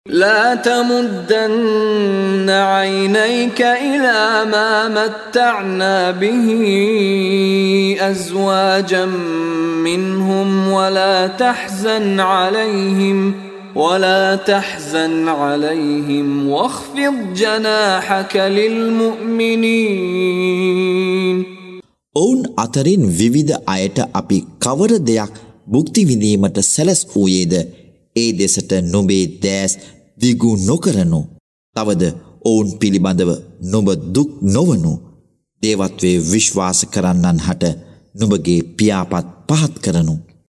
لا تمدن عينيك إلى ما متعنا به أزواجا منهم ولا تحزن عليهم واخفض جناحك للمؤمنين. ඔවුන් අතරින් විවිධ අයට අපි කවර දෙයක් භුක්ති විඳීමට සැලස් වූයේද ඒ දෙසට නුඹේ දැස් දිගු නොකරනු. තවද ඔවුන් පිළිබඳව නුඹ දුක් නොවනු. දේවත්වයේ විශ්වාස කරන්නන් හට නුඹගේ පියාපත් පහත් කරනු.